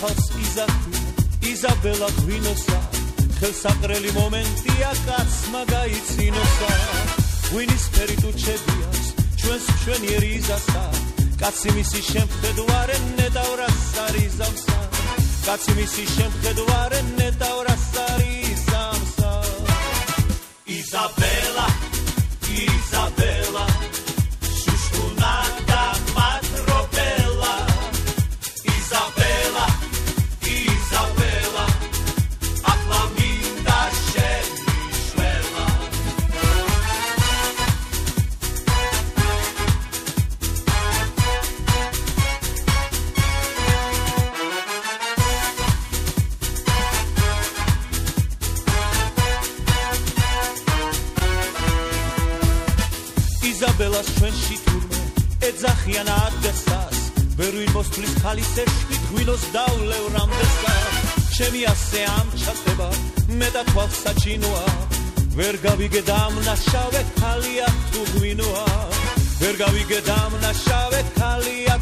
ახალს იზაბელა გვინოსა ხელსაყრელი მომენტია კაცმა გაიცინოსა ვინისფერი ტუჩებიას ჩვენს მშვენიერი იზასა კაცი მისი შემხედვარე ნეტავრას არიზამსა კაცი მისი შემხედვარე ნეტავრას არიზამსა იზაბელა იზაბელა შუშუნატა მატრობელა იზაბელა იზაბელა ახლა მინდა შემიშველა იზაბელას ჩვენში თურმე ეძახიან ადგესას ვერ ვიმოსვლის ხალის ეშკით ღვინოს დავლევ რამდესას ჩემი ასე ამჩატება მე და თვალსაჩინოა ვერ გავიგე დამნაშავე ხალია თუ ღვინოა ვერ გავიგე დამნაშავე ხალია